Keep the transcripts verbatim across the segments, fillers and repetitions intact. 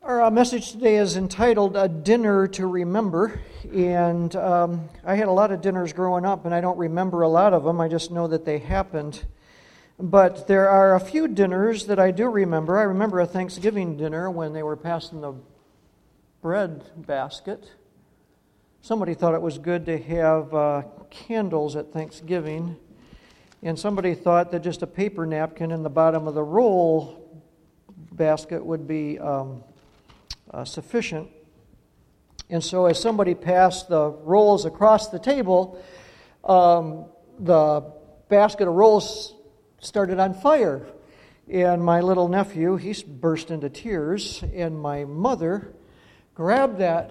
Our uh, message today is entitled A Dinner to Remember, and um, I had a lot of dinners growing up, and I don't remember a lot of them. I just know that they happened. But there are a few dinners that I do remember. I remember a Thanksgiving dinner when they were passing the bread basket. Somebody thought it was good to have uh, candles at Thanksgiving, and somebody thought that just a paper napkin in the bottom of the roll basket would be um, Uh, sufficient. And so as somebody passed the rolls across the table, um, the basket of rolls started on fire. And my little nephew, he burst into tears, and my mother grabbed that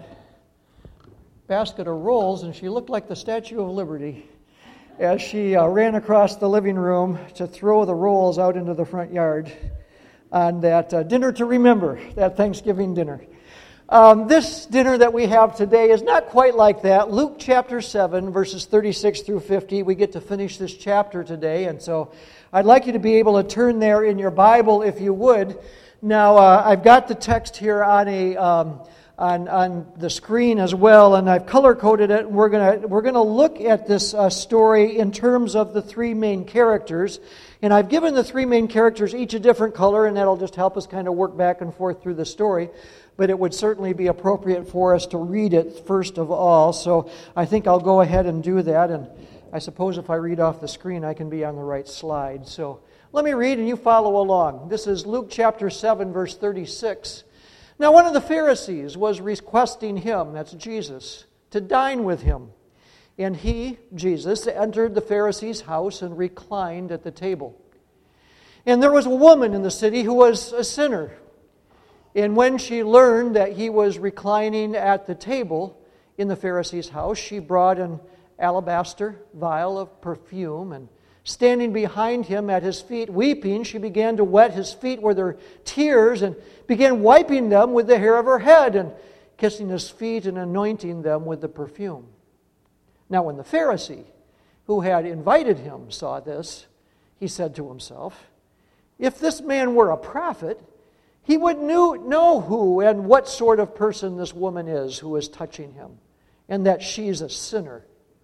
basket of rolls, and she looked like the Statue of Liberty as she uh, ran across the living room to throw the rolls out into the front yard on that uh, dinner to remember, that Thanksgiving dinner. Um, this dinner that we have today is not quite like that. Luke chapter seven, verses thirty-six through fifty. We get to finish this chapter today, and so I'd like you to be able to turn there in your Bible if you would. Now, uh, I've got the text here on a um, on on the screen as well, and I've color-coded it. And we're gonna we're gonna look at this uh, story in terms of the three main characters. And I've given the three main characters each a different color, and that'll just help us kind of work back and forth through the story. But it would certainly be appropriate for us to read it first of all. So I think I'll go ahead and do that. And I suppose if I read off the screen, I can be on the right slide. So let me read and you follow along. This is Luke chapter seven, verse thirty-six. Now one of the Pharisees was requesting him, that's Jesus, to dine with him. And he, Jesus, entered the Pharisee's house and reclined at the table. And there was a woman in the city who was a sinner. And when she learned that he was reclining at the table in the Pharisee's house, she brought an alabaster vial of perfume, and standing behind him at his feet, weeping, she began to wet his feet with her tears and began wiping them with the hair of her head and kissing his feet and anointing them with the perfume. Now when the Pharisee who had invited him saw this, he said to himself, "If this man were a prophet, he would know who and what sort of person this woman is who is touching him, and that she's a sinner."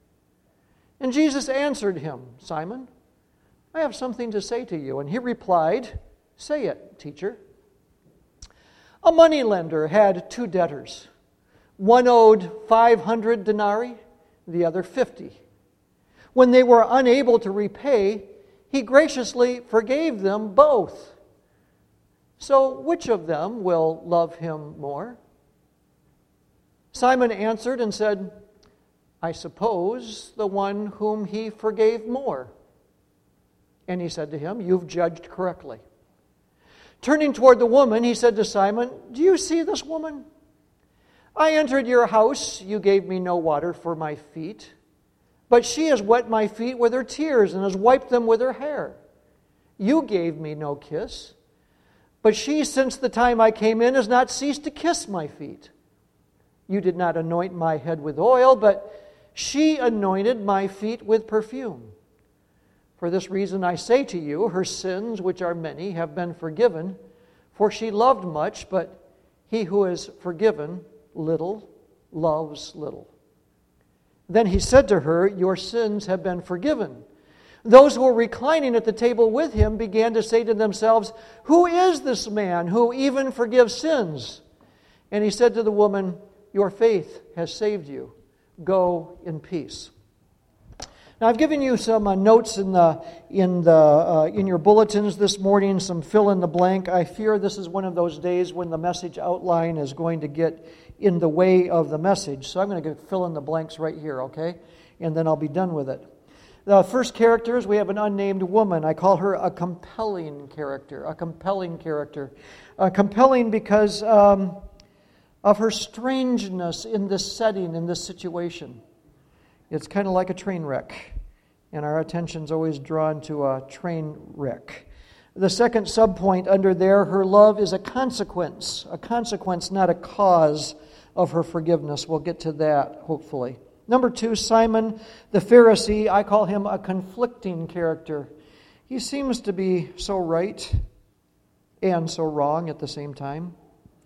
And Jesus answered him, "Simon, I have something to say to you." And he replied, "Say it, teacher." A moneylender had two debtors. One owed five hundred denarii, the other fifty. When they were unable to repay, he graciously forgave them both. So which of them will love him more? Simon answered and said, "I suppose the one whom he forgave more." And he said to him, "You've judged correctly." Turning toward the woman, he said to Simon, "Do you see this woman? I entered your house, you gave me no water for my feet, but she has wet my feet with her tears and has wiped them with her hair. You gave me no kiss, but she, since the time I came in, has not ceased to kiss my feet. You did not anoint my head with oil, but she anointed my feet with perfume. For this reason I say to you, her sins, which are many, have been forgiven, for she loved much, but he who is forgiven little loves little." Then he said to her, "Your sins have been forgiven." Those who were reclining at the table with him began to say to themselves, "Who is this man who even forgives sins?" And he said to the woman, "Your faith has saved you. Go in peace." Now I've given you some uh, notes in the in the uh, in your bulletins this morning, some fill in the blank. I fear this is one of those days when the message outline is going to get in the way of the message. So I'm going to fill in the blanks right here, okay? And then I'll be done with it. The first characters, we have an unnamed woman. I call her a compelling character, a compelling character. Uh, compelling because um, of her strangeness in this setting, in this situation. It's kind of like a train wreck, and our attention's always drawn to a train wreck. The second subpoint under there, her love is a consequence, a consequence, not a cause of her forgiveness. We'll get to that, hopefully. Number two, Simon the Pharisee, I call him a conflicting character. He seems to be so right and so wrong at the same time.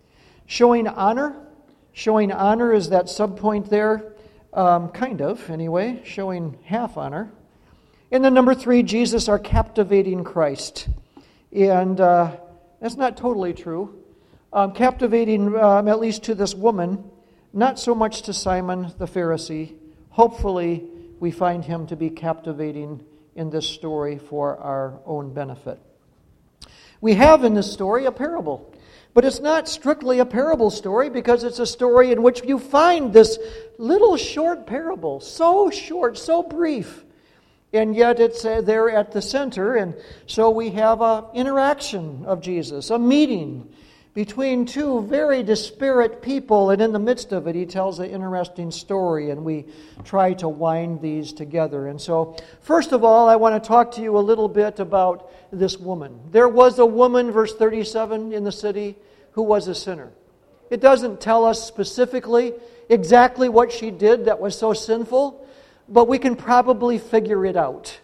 Showing honor. Showing honor is that subpoint there. Um, kind of, anyway. Showing half honor. And then number three, Jesus, our captivating Christ. And uh, that's not totally true. Um, captivating, um, at least to this woman, not so much to Simon the Pharisee. Hopefully, we find him to be captivating in this story for our own benefit. We have in this story a parable, but it's not strictly a parable story because it's a story in which you find this little short parable, so short, so brief, and yet it's uh, there at the center, and so we have an interaction of Jesus, a meeting between two very disparate people, and in the midst of it, he tells an interesting story, and we try to wind these together. And so, first of all, I want to talk to you a little bit about this woman. There was a woman, verse thirty-seven, in the city who was a sinner. It doesn't tell us specifically exactly what she did that was so sinful, but we can probably figure it out.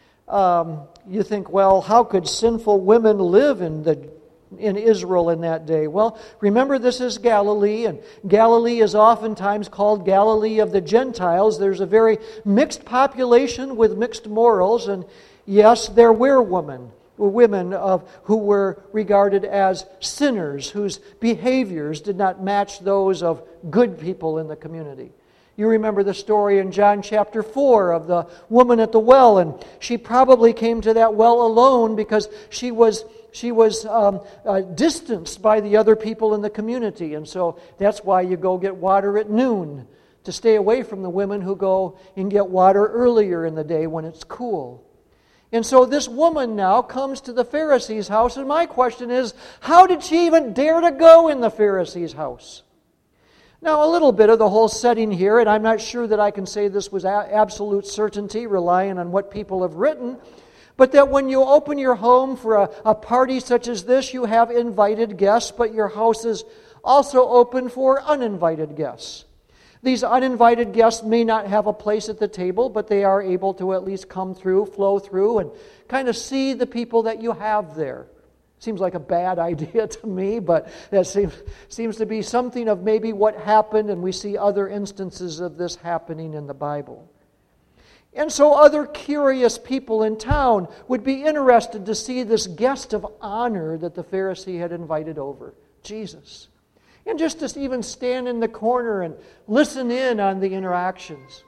Um, you think, well, how could sinful women live in the in Israel in that day? Well, remember this is Galilee, and Galilee is oftentimes called Galilee of the Gentiles. There's a very mixed population with mixed morals, and yes, there were women, women of who were regarded as sinners, whose behaviors did not match those of good people in the community. You remember the story in John chapter four of the woman at the well, and she probably came to that well alone because she was She was um, uh, distanced by the other people in the community. And so that's why you go get water at noon, to stay away from the women who go and get water earlier in the day when it's cool. And so this woman now comes to the Pharisee's house, and my question is, how did she even dare to go in the Pharisee's house? Now, a little bit of the whole setting here, and I'm not sure that I can say this was a- absolute certainty, relying on what people have written, but that when you open your home for a, a party such as this, you have invited guests, but your house is also open for uninvited guests. These uninvited guests may not have a place at the table, but they are able to at least come through, flow through, and kind of see the people that you have there. Seems like a bad idea to me, but that seems, seems to be something of maybe what happened, and we see other instances of this happening in the Bible. And so other curious people in town would be interested to see this guest of honor that the Pharisee had invited over, Jesus. And just to even stand in the corner and listen in on the interactions.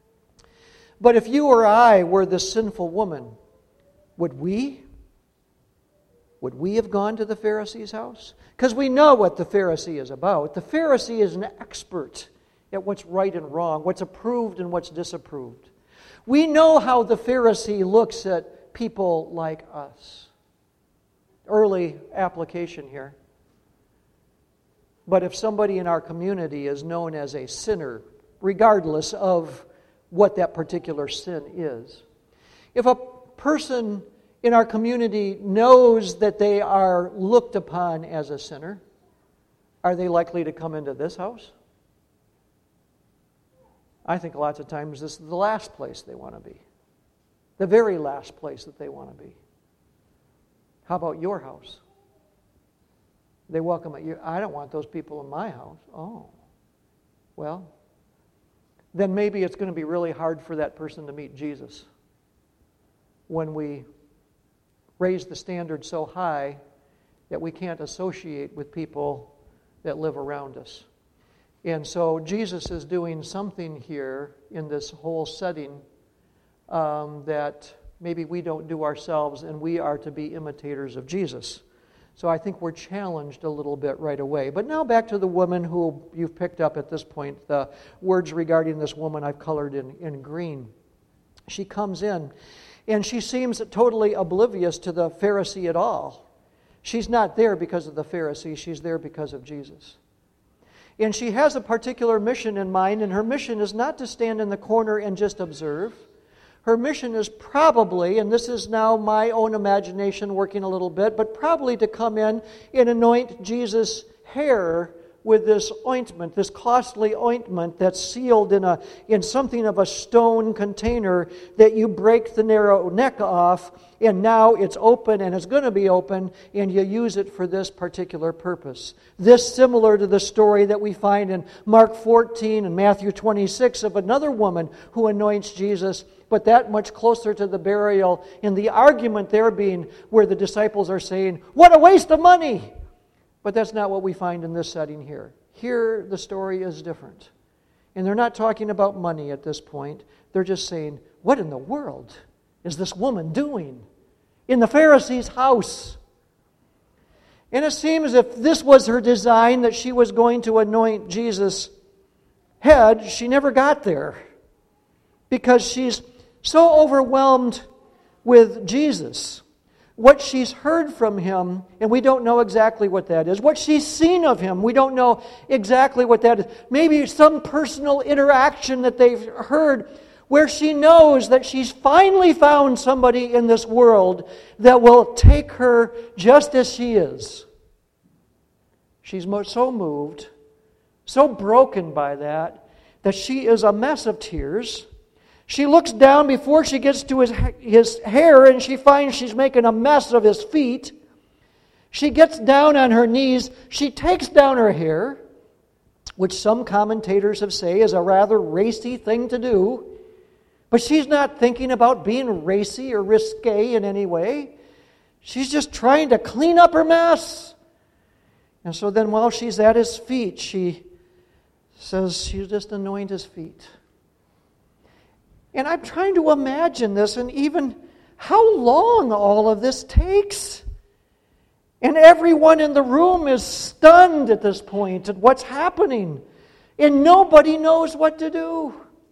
But if you or I were the sinful woman, would we? Would we have gone to the Pharisee's house? Because we know what the Pharisee is about. The Pharisee is an expert at what's right and wrong, what's approved and what's disapproved. We know how the Pharisee looks at people like us. Early application here. But if somebody in our community is known as a sinner, regardless of what that particular sin is, if a person in our community knows that they are looked upon as a sinner, are they likely to come into this house? I think lots of times this is the last place they want to be. The very last place that they want to be. How about your house? They welcome at you. I don't want those people in my house. Oh. Well, then maybe it's going to be really hard for that person to meet Jesus when we raise the standard so high that we can't associate with people that live around us. And so Jesus is doing something here in this whole setting um, that maybe we don't do ourselves, and we are to be imitators of Jesus. So I think we're challenged a little bit right away. But now back to the woman who you've picked up at this point. The words regarding this woman I've colored in, in green. She comes in, and she seems totally oblivious to the Pharisee at all. She's not there because of the Pharisee. She's there because of Jesus. And she has a particular mission in mind, and her mission is not to stand in the corner and just observe. Her mission is probably, and this is now my own imagination working a little bit, but probably to come in and anoint Jesus' hair with this ointment, this costly ointment that's sealed in a in something of a stone container that you break the narrow neck off, and now it's open and it's going to be open, and you use it for this particular purpose. This similar to the story that we find in Mark fourteen and Matthew twenty-six of another woman who anoints Jesus, but that much closer to the burial, and the argument there being where the disciples are saying, "What a waste of money!" But that's not what we find in this setting here. Here, the story is different. And they're not talking about money at this point. They're just saying, what in the world is this woman doing in the Pharisee's house? And it seems if this was her design, that she was going to anoint Jesus' head, she never got there. Because she's so overwhelmed with Jesus. What she's heard from Him, and we don't know exactly what that is. What she's seen of Him, we don't know exactly what that is. Maybe some personal interaction that they've heard where she knows that she's finally found somebody in this world that will take her just as she is. She's so moved, so broken by that, that she is a mess of tears. She looks down before she gets to his, his hair, and she finds she's making a mess of his feet. She gets down on her knees. She takes down her hair, which some commentators have said is a rather racy thing to do. But she's not thinking about being racy or risque in any way. She's just trying to clean up her mess. And so then while she's at his feet, she says she'll just anoint his feet. And I'm trying to imagine this, and even how long all of this takes. And everyone in the room is stunned at this point at what's happening. And nobody knows what to do.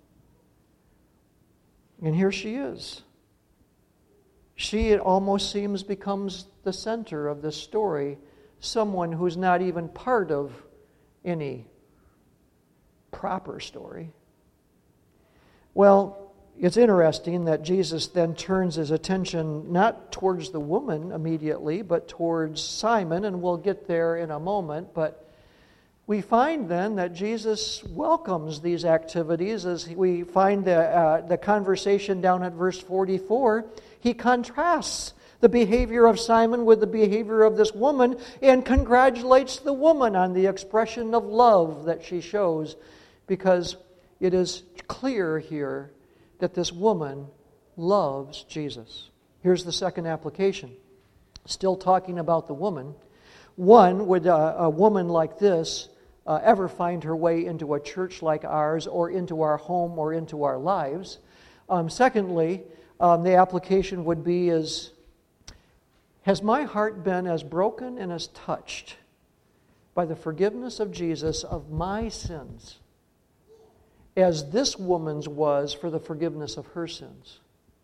And here she is. She, it almost seems, becomes the center of this story. Someone who's not even part of any proper story. Well, it's interesting that Jesus then turns his attention not towards the woman immediately, but towards Simon, and we'll get there in a moment. But we find then that Jesus welcomes these activities as we find the, uh, the conversation down at verse forty-four. He contrasts the behavior of Simon with the behavior of this woman and congratulates the woman on the expression of love that she shows, because it is clear here that this woman loves Jesus. Here's the second application. Still talking about the woman. One, would uh, a woman like this uh, ever find her way into a church like ours, or into our home, or into our lives? Um, secondly, um, the application would be is, has my heart been as broken and as touched by the forgiveness of Jesus of my sins as this woman's was for the forgiveness of her sins?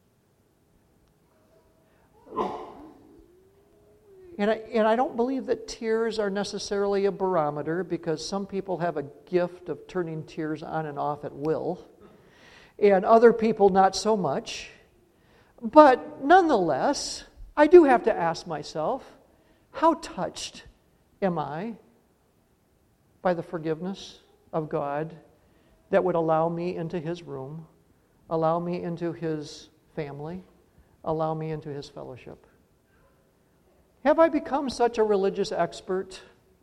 And I, and I don't believe that tears are necessarily a barometer, because some people have a gift of turning tears on and off at will, and other people not so much. But nonetheless, I do have to ask myself, how touched am I by the forgiveness of God that would allow me into His room, allow me into His family, allow me into His fellowship? Have I become such a religious expert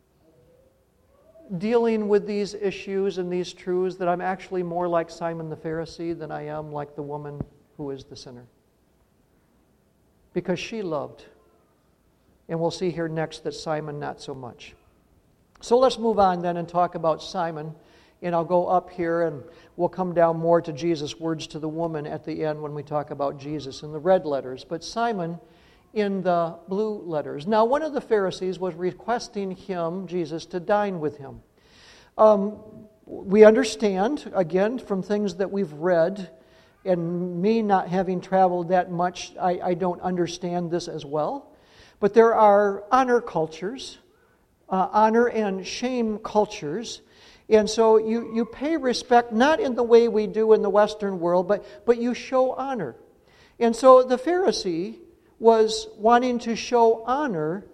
dealing with these issues and these truths that I'm actually more like Simon the Pharisee than I am like the woman who is the sinner? Because she loved. And we'll see here next that Simon not so much. So let's move on then and talk about Simon. And I'll go up here and we'll come down more to Jesus' words to the woman at the end when we talk about Jesus in the red letters. But Simon in the blue letters. Now, one of the Pharisees was requesting him, Jesus, to dine with him. Um, we understand, again, from things that we've read, and me not having traveled that much, I, I don't understand this as well. But there are honor cultures, uh, honor and shame cultures. And so you, you pay respect, not in the way we do in the Western world, but, but you show honor. And so the Pharisee was wanting to show honor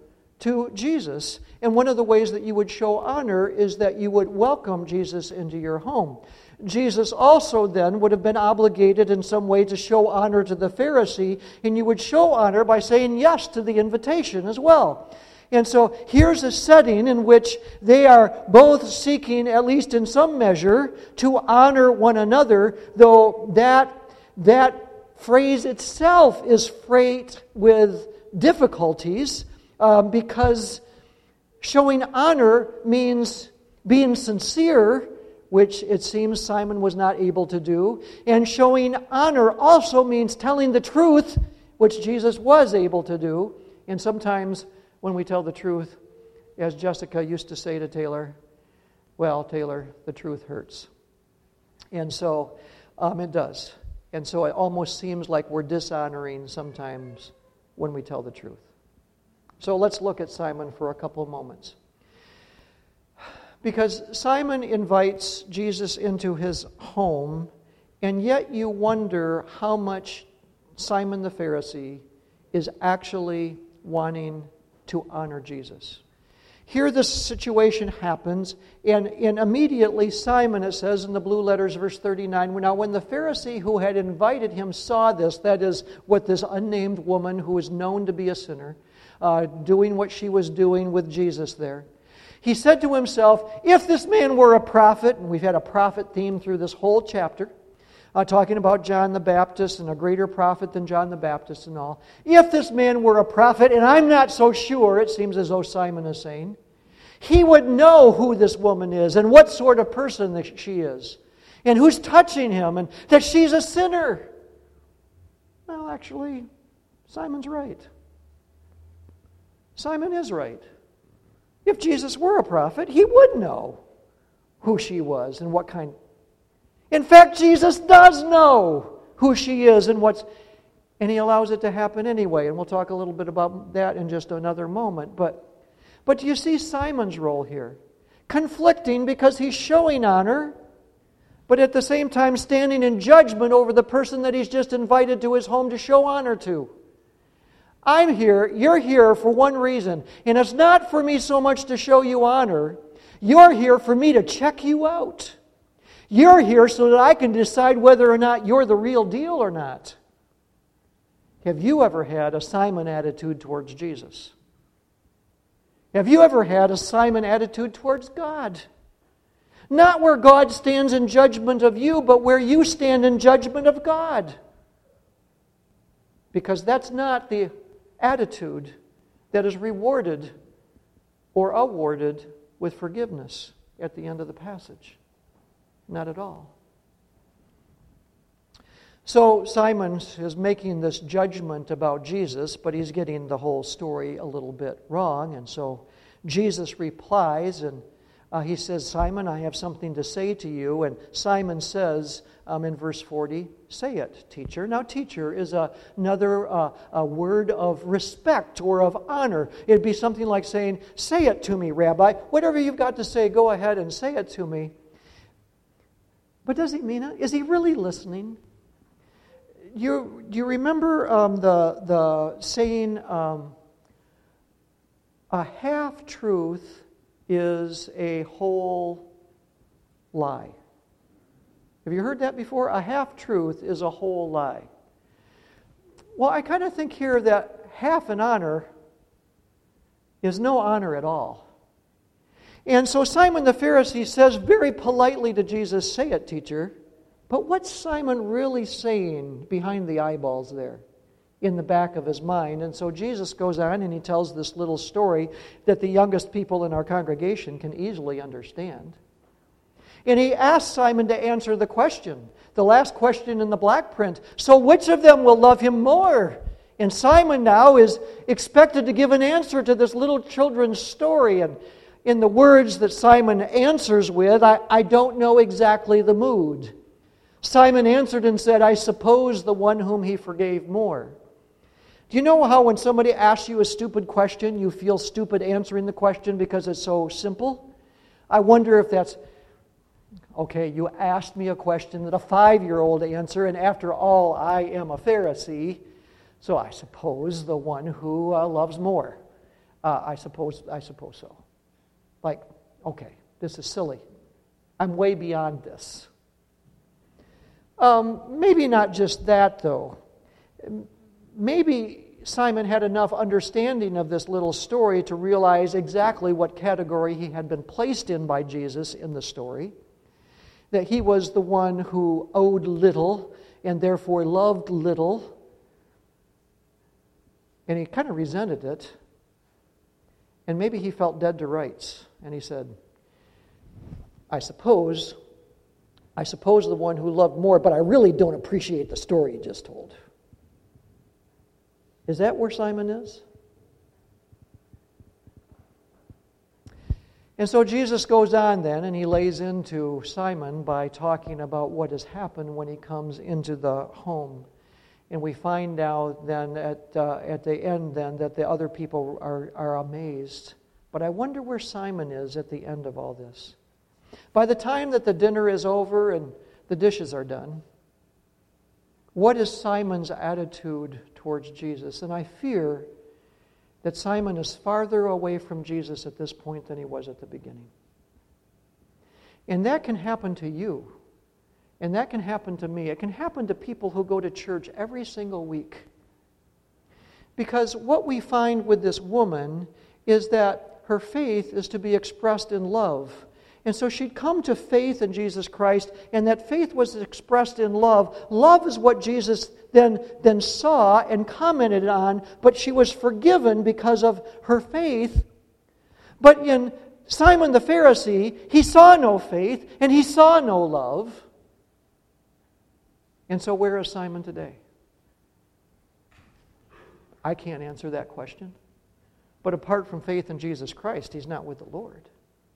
to Jesus. And one of the ways that you would show honor is that you would welcome Jesus into your home. Jesus also then would have been obligated in some way to show honor to the Pharisee, and you would show honor by saying yes to the invitation as well. And so here's a setting in which they are both seeking, at least in some measure, to honor one another, though that, that phrase itself is fraught with difficulties, uh, because showing honor means being sincere, which it seems Simon was not able to do, and showing honor also means telling the truth, which Jesus was able to do. And sometimes when we tell the truth, as Jessica used to say to Taylor, well, Taylor, the truth hurts. And so um, it does. And so it almost seems like we're dishonoring sometimes when we tell the truth. So let's look at Simon for a couple of moments. Because Simon invites Jesus into his home, and yet you wonder how much Simon the Pharisee is actually wanting to honor Jesus. Here this situation happens, and, and immediately Simon, it says in the blue letters, verse thirty-nine, now when the Pharisee who had invited him saw this, that is, what this unnamed woman who is known to be a sinner, uh, doing what she was doing with Jesus there, he said to himself, if this man were a prophet, and we've had a prophet theme through this whole chapter, Uh, talking about John the Baptist and a greater prophet than John the Baptist and all. If this man were a prophet, and I'm not so sure, it seems as though Simon is saying, he would know who this woman is and what sort of person that she is and who's touching him and that she's a sinner. Well, actually, Simon's right. Simon is right. If Jesus were a prophet, he would know who she was and what kind. In fact, Jesus does know who she is and what's, and he allows it to happen anyway. And we'll talk a little bit about that in just another moment. But, but do you see Simon's role here? Conflicting because he's showing honor, but at the same time standing in judgment over the person that he's just invited to his home to show honor to. I'm here, you're here for one reason, and it's not for me so much to show you honor. You're here for me to check you out. You're here so that I can decide whether or not you're the real deal or not. Have you ever had a Simon attitude towards Jesus? Have you ever had a Simon attitude towards God? Not where God stands in judgment of you, but where you stand in judgment of God. Because that's not the attitude that is rewarded or awarded with forgiveness at the end of the passage. Not at all. So Simon is making this judgment about Jesus, but he's getting the whole story a little bit wrong. And so Jesus replies, and uh, he says, Simon, I have something to say to you. And Simon says um, in verse forty, say it, teacher. Now, teacher is a, another uh, a word of respect or of honor. It'd be something like saying, say it to me, Rabbi. Whatever you've got to say, go ahead and say it to me. But does he mean it? Is he really listening? You, do you remember um, the, the saying, um, a half-truth is a whole lie? Have you heard that before? A half-truth is a whole lie. Well, I kind of think here that half an honor is no honor at all. And so Simon the Pharisee says very politely to Jesus, say it, teacher. But what's Simon really saying behind the eyeballs there in the back of his mind? And so Jesus goes on and he tells this little story that the youngest people in our congregation can easily understand. And he asks Simon to answer the question, the last question in the black print. So which of them will love him more? And Simon now is expected to give an answer to this little children's story. And in the words that Simon answers with, I, I don't know exactly the mood. Simon answered and said, I suppose the one whom he forgave more. Do you know how when somebody asks you a stupid question, you feel stupid answering the question because it's so simple? I wonder if that's, okay, you asked me a question that a five-year-old answer, and after all, I am a Pharisee, so I suppose the one who uh, loves more. Uh, I suppose, I suppose so. Like, okay, this is silly. I'm way beyond this. Um, maybe not just that, though. Maybe Simon had enough understanding of this little story to realize exactly what category he had been placed in by Jesus in the story. That he was the one who owed little and therefore loved little. And he kind of resented it. And maybe he felt dead to rights. And he said, I suppose, I suppose the one who loved more, but I really don't appreciate the story you just told. Is that where Simon is? And so Jesus goes on then, and he lays into Simon by talking about what has happened when he comes into the home. And we find out then at uh, at the end then that the other people are, are amazed. But I wonder where Simon is at the end of all this. By the time that the dinner is over and the dishes are done, what is Simon's attitude towards Jesus? And I fear that Simon is farther away from Jesus at this point than he was at the beginning. And that can happen to you. And that can happen to me. It can happen to people who go to church every single week. Because what we find with this woman is that her faith is to be expressed in love. And so she'd come to faith in Jesus Christ, and that faith was expressed in love. Love is what Jesus then, then saw and commented on, but she was forgiven because of her faith. But in Simon the Pharisee, he saw no faith, and he saw no love. And so where is Simon today? I can't answer that question. But apart from faith in Jesus Christ, he's not with the Lord.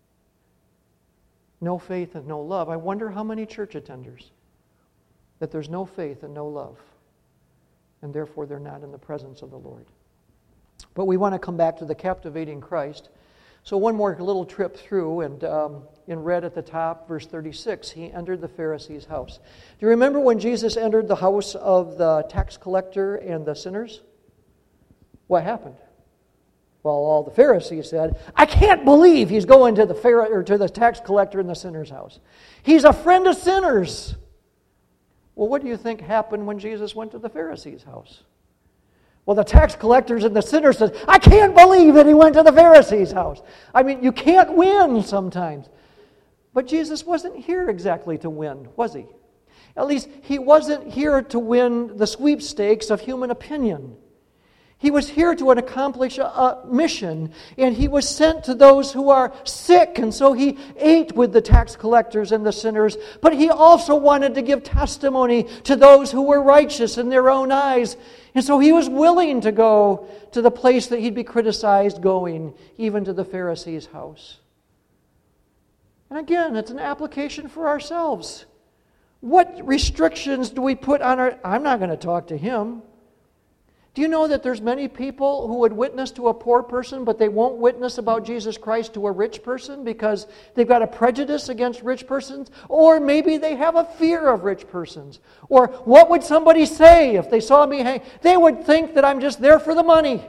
No faith and no love. I wonder how many church attenders that there's no faith and no love, and therefore they're not in the presence of the Lord. But we want to come back to the captivating Christ. So one more little trip through, and um, in red at the top, verse thirty-six, he entered the Pharisee's house. Do you remember when Jesus entered the house of the tax collector and the sinners? What happened? Well, all the Pharisees said, I can't believe he's going to the Pharaoh, or to the tax collector and the sinner's house. He's a friend of sinners. Well, what do you think happened when Jesus went to the Pharisee's house? Well, the tax collectors and the sinners said, I can't believe that he went to the Pharisee's house. I mean, you can't win sometimes. But Jesus wasn't here exactly to win, was he? At least he wasn't here to win the sweepstakes of human opinion. He was here to accomplish a, a mission, and he was sent to those who are sick, and so he ate with the tax collectors and the sinners, but he also wanted to give testimony to those who were righteous in their own eyes, and so he was willing to go to the place that he'd be criticized going, even to the Pharisee's house. And again, it's an application for ourselves. What restrictions do we put on our... I'm not going to talk to him. Do you know that there's many people who would witness to a poor person, but they won't witness about Jesus Christ to a rich person because they've got a prejudice against rich persons? Or maybe they have a fear of rich persons. Or what would somebody say if they saw me hang? They would think that I'm just there for the money.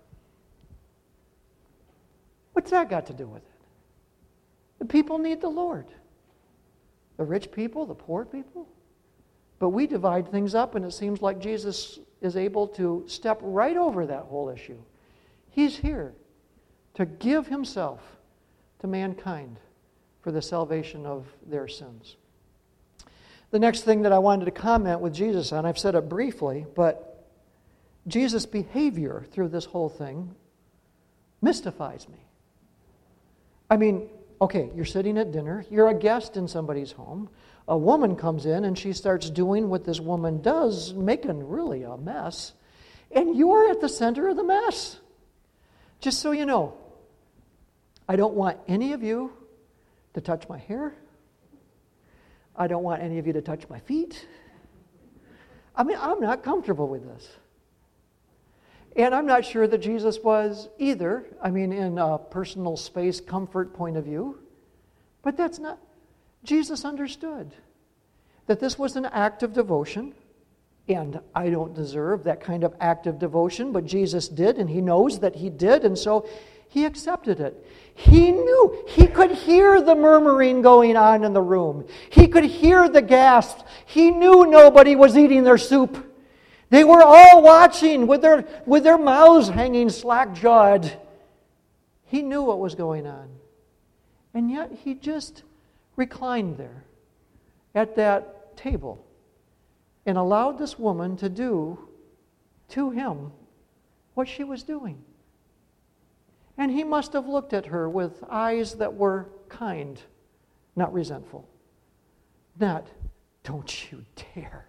What's that got to do with it? The people need the Lord. The rich people, the poor people. But we divide things up, and it seems like Jesus is able to step right over that whole issue. He's here to give himself to mankind for the salvation of their sins. The next thing that I wanted to comment with Jesus on, I've said it briefly, but Jesus' behavior through this whole thing mystifies me. I mean, okay, you're sitting at dinner, you're a guest in somebody's home, a woman comes in and she starts doing what this woman does, making really a mess, and you're at the center of the mess. Just so you know, I don't want any of you to touch my hair. I don't want any of you to touch my feet. I mean, I'm not comfortable with this. And I'm not sure that Jesus was either, I mean, in a personal space comfort point of view. But that's not... Jesus understood that this was an act of devotion, and I don't deserve that kind of act of devotion, but Jesus did, and he knows that he did, and so He accepted it. He knew. He could hear the murmuring going on in the room. He could hear the gasps. He knew nobody was eating their soup. They were all watching with their, with their mouths hanging slack-jawed. He knew what was going on. And yet he just reclined there at that table and allowed this woman to do to him what she was doing. And he must have looked at her with eyes that were kind, not resentful. Not, don't you dare.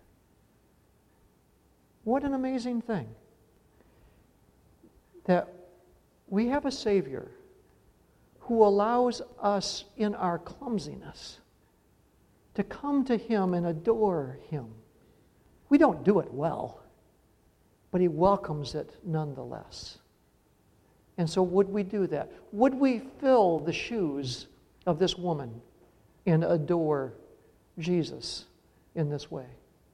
What an amazing thing that we have a Savior who allows us in our clumsiness to come to Him and adore Him. We don't do it well, but He welcomes it nonetheless. And so would we do that? Would we fill the shoes of this woman and adore Jesus in this way?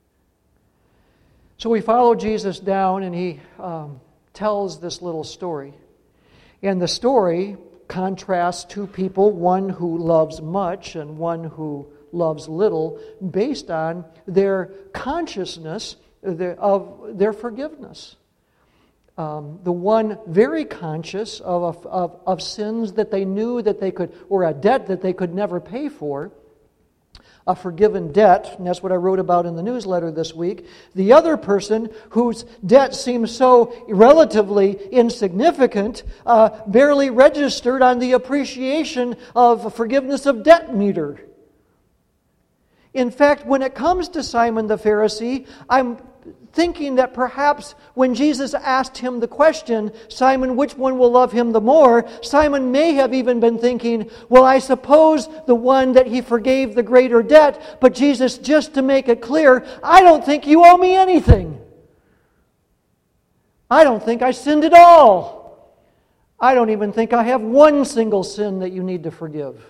So we follow Jesus down, and He um, tells this little story. And the story contrasts two people, one who loves much and one who loves little, based on their consciousness of their forgiveness. Um, the one very conscious of, of, of sins that they knew that they could, or a debt that they could never pay for, a forgiven debt, and that's what I wrote about in the newsletter this week. The other person whose debt seems so relatively insignificant, uh, barely registered on the appreciation of forgiveness of debt meter. In fact, when it comes to Simon the Pharisee, I'm thinking that perhaps when Jesus asked him the question, Simon, which one will love him the more? Simon may have even been thinking, well, I suppose the one that he forgave the greater debt, but Jesus, just to make it clear, I don't think you owe me anything. I don't think I sinned at all. I don't even think I have one single sin that you need to forgive.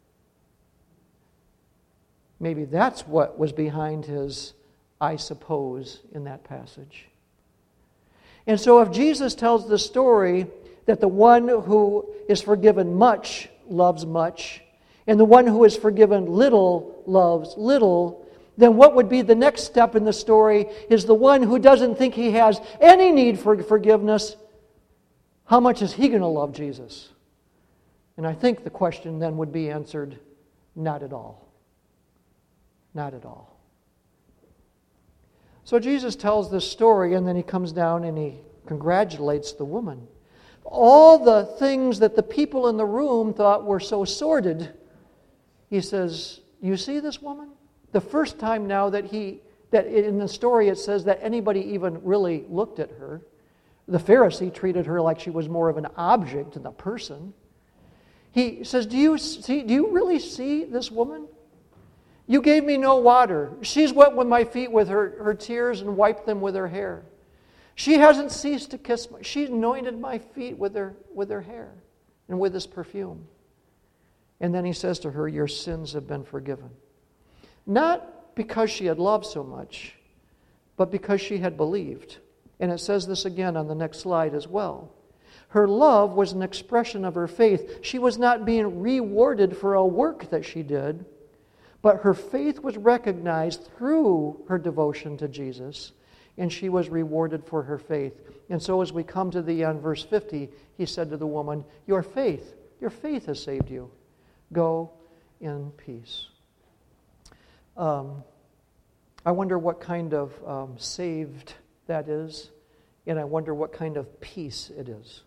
Maybe that's what was behind his I suppose in that passage. And so if Jesus tells the story that the one who is forgiven much loves much, and the one who is forgiven little loves little, then what would be the next step in the story is the one who doesn't think he has any need for forgiveness, how much is he going to love Jesus? And I think the question then would be answered, not at all. Not at all. So Jesus tells this story, and then he comes down and he congratulates the woman. All the things that the people in the room thought were so sordid, he says, you see this woman? The first time now that he, that in the story it says that anybody even really looked at her. The Pharisee treated her like she was more of an object than a person. He says, do you see, do you really see this woman? You gave me no water. She's wet with my feet with her, her tears and wiped them with her hair. She hasn't ceased to kiss my... She anointed my feet with her, with her hair and with this perfume. And then he says to her, your sins have been forgiven. Not because she had loved so much, but because she had believed. And it says this again on the next slide as well. Her love was an expression of her faith. She was not being rewarded for a work that she did, but her faith was recognized through her devotion to Jesus, and she was rewarded for her faith. And so as we come to the end, verse fifty, he said to the woman, your faith, your faith has saved you. Go in peace. Um, I wonder what kind of um, saved that is, and I wonder what kind of peace it is.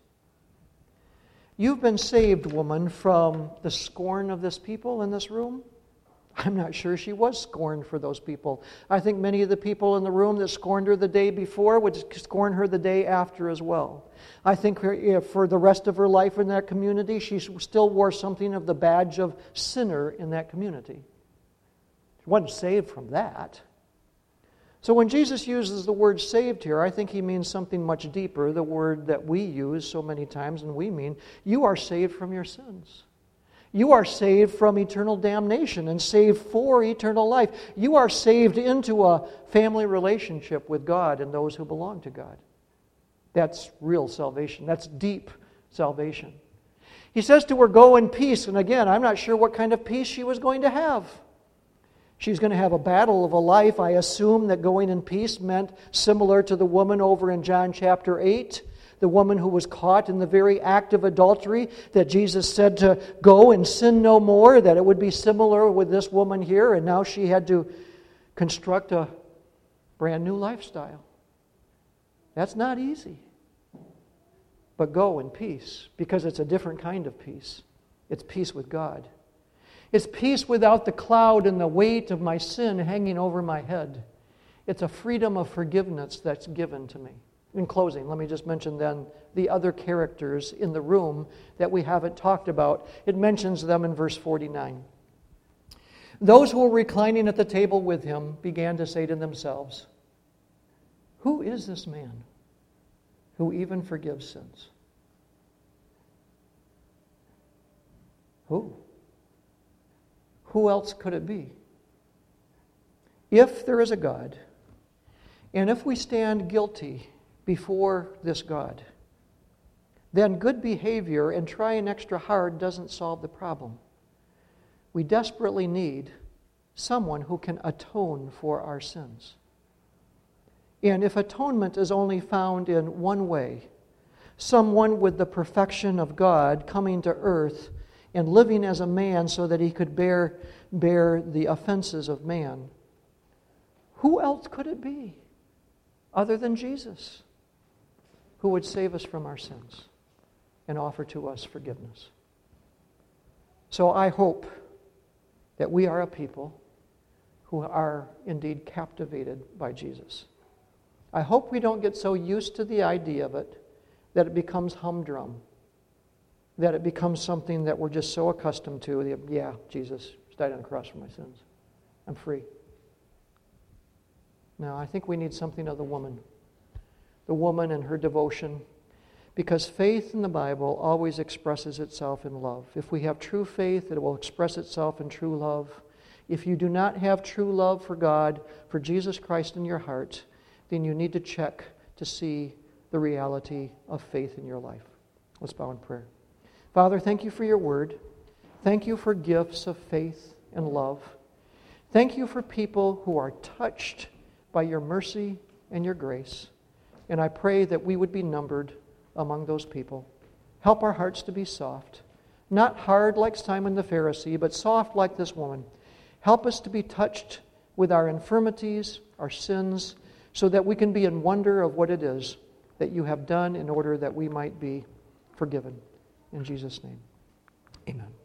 You've been saved, woman, from the scorn of this people in this room. I'm not sure she was scorned for those people. I think many of the people in the room that scorned her the day before would scorn her the day after as well. I think her, for the rest of her life in that community, she still wore something of the badge of sinner in that community. She wasn't saved from that. So when Jesus uses the word saved here, I think he means something much deeper, the word that we use so many times, and we mean, you are saved from your sins. You are saved from eternal damnation and saved for eternal life. You are saved into a family relationship with God and those who belong to God. That's real salvation. That's deep salvation. He says to her, go in peace. And again, I'm not sure what kind of peace she was going to have. She's going to have a battle of a life. I assume that going in peace meant similar to the woman over in John chapter eight, the woman who was caught in the very act of adultery, that Jesus said to go and sin no more, that it would be similar with this woman here, and now she had to construct a brand new lifestyle. That's not easy. But go in peace, because it's a different kind of peace. It's peace with God. It's peace without the cloud and the weight of my sin hanging over my head. It's a freedom of forgiveness that's given to me. In closing, let me just mention then the other characters in the room that we haven't talked about. It mentions them in verse forty-nine. Those who were reclining at the table with him began to say to themselves, who is this man who even forgives sins? Who? Who else could it be? If there is a God, and if we stand guilty before this God, then good behavior and trying extra hard doesn't solve the problem. We desperately need someone who can atone for our sins. And if atonement is only found in one way, someone with the perfection of God coming to earth and living as a man so that he could bear, bear the offenses of man, who else could it be other than Jesus, who would save us from our sins and offer to us forgiveness? So I hope that we are a people who are indeed captivated by Jesus. I hope we don't get so used to the idea of it that it becomes humdrum, that it becomes something that we're just so accustomed to. The, yeah, Jesus died on the cross for my sins. I'm free. No, I think we need something of the woman. The woman and her devotion. Because faith in the Bible always expresses itself in love. If we have true faith, it will express itself in true love. If you do not have true love for God, for Jesus Christ in your heart, then you need to check to see the reality of faith in your life. Let's bow in prayer. Father, thank you for your word. Thank you for gifts of faith and love. Thank you for people who are touched by your mercy and your grace. And I pray that we would be numbered among those people. Help our hearts to be soft, not hard like Simon the Pharisee, but soft like this woman. Help us to be touched with our infirmities, our sins, so that we can be in wonder of what it is that you have done in order that we might be forgiven. In Jesus' name, amen.